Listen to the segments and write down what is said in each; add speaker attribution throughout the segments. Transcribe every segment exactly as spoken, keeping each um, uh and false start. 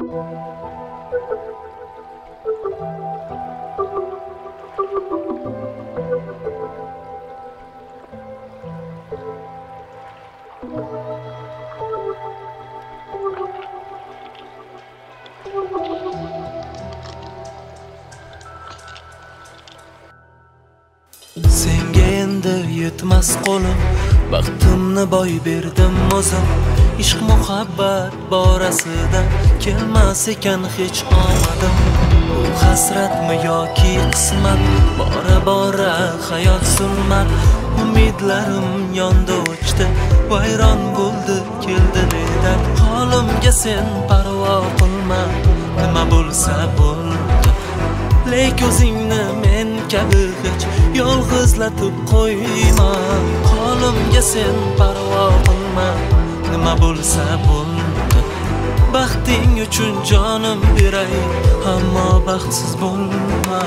Speaker 1: Senga endi yetmas qo'lim, baxtimni boy berdim o'zim. Ishq muhabbat borasida kelmas ekan hech omadim. Bu hasratmi yoki qismat, bora bora hayot zulmat. Umidlarim yondi o'chdi, vayron bo'ldi keldi nedan. Holimga sen parvo qilma, nima bo'lsa bo'ldi. Lek o'zingni men kabi hech yolg'izlatib qo'yma. Holimga sen parvo qilma, nima bo'lsa bo'ldi. Baxting uchun jonim beray, ammo baxtsiz bo'lma.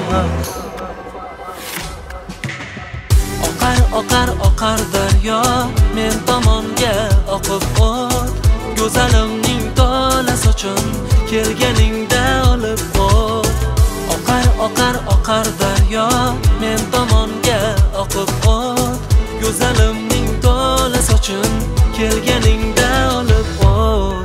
Speaker 1: Oqar oqar oqar daryo, men tomonga oqib o't. Go'zalimning tola sochun kelganingda olib o't. Oqar oqar oqar daryo, men tomonga oqib o't. Go'zalimning tola sochun kelganingda olib o't.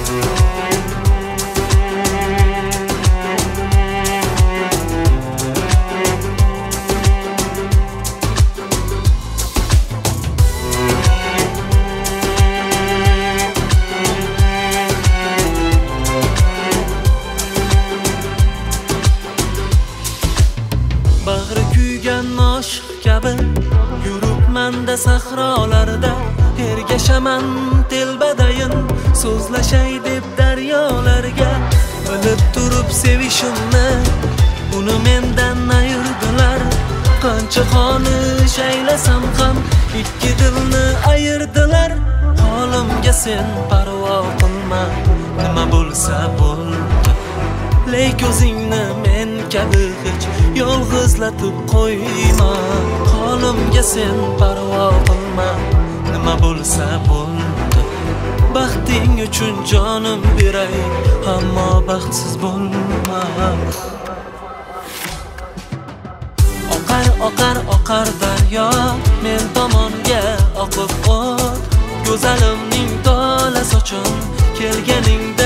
Speaker 1: Bag'ri kuygan oshiq kabi yuribman-da sahrolarda. Ergashaman telbadayin so'zlashay deb daryolarga. Bilib turib sevishimni uni mendan ayirdilar. Qancha xonish aylasam ham ikki dilni ayirdilar. Holimga sen parvo qilma, nima bo'lsa bo'ldi. Lek o'zingni men kabi hech yolg'izlatib qo'yma. Holimga sen parvo qilma, nima bo'lsa bo'ldi. Baxting uchun jonim beray, ammo baxtsiz bo'lma. Oqar oqar oqar daryo, men tomonga oqib o't. Go'zalimning tola sochun kelganingda